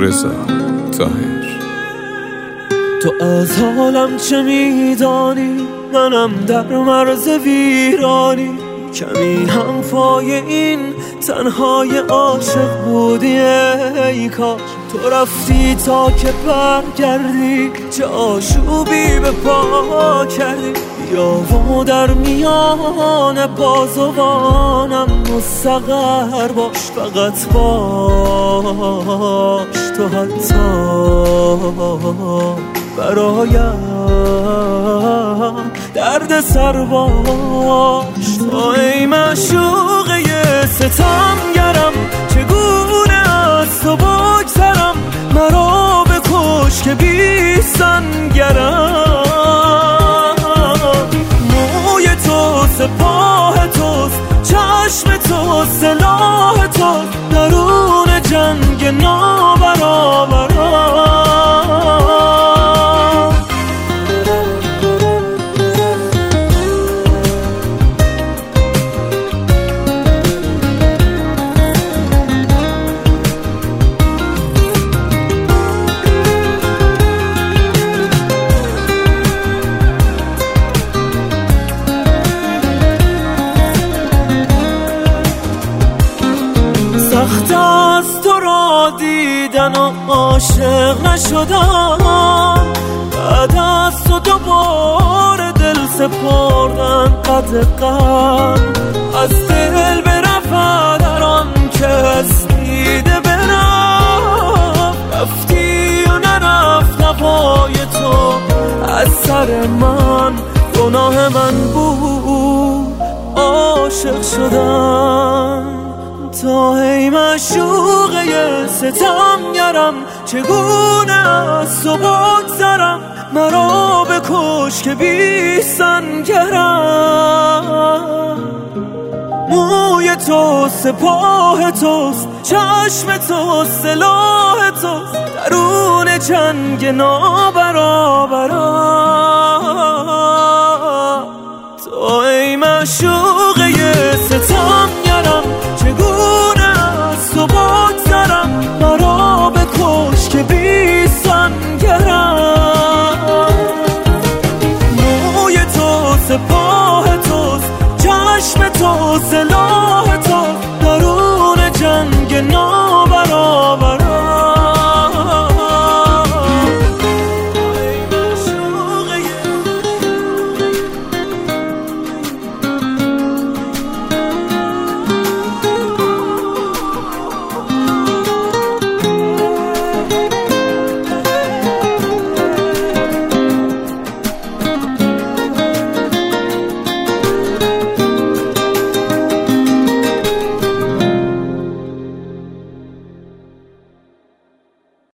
رضا طاهر. تو از حالم چه میدانی؟ منم در مرز ویرانی، کمی هم پای این تنهای عاشق بودی. ای کاش تو رفتی تا که برگردی، چه آشوبی به پا کردی. بیا و در میان بازوانم مستقر باش، فقط باش تو حتی برایم درد سر باش. تو ای معشوقه ستمگرم، چگونه از تو بگذرم؟ مرا بکش که بی سنگرم. موی تو سپاه توست، چشم تو سلاح توست، درون جنگ نابرابرم. سخت از تو را دیدن و عاشق نشدم، بعد از تو دوباره دل سپردن قد قم. از دل برفت در آن کس دیده برفت، رفتی و نرفت نوای تو از سر من. گناه من بود عاشق شدم. تو ای معشوقه ستمگرم، چگونه از تو بگذرم؟ مرا بکش که بی سنگرم. موی تو سپاه توست، چشم تو سلاح توست، درون جنگ نابرابرم. تو ای معشوقه ستمگرم، چگونه از تو بگذرم؟ مرا بکش که بی سنگرم. موی تو سپاه توست، چشم تو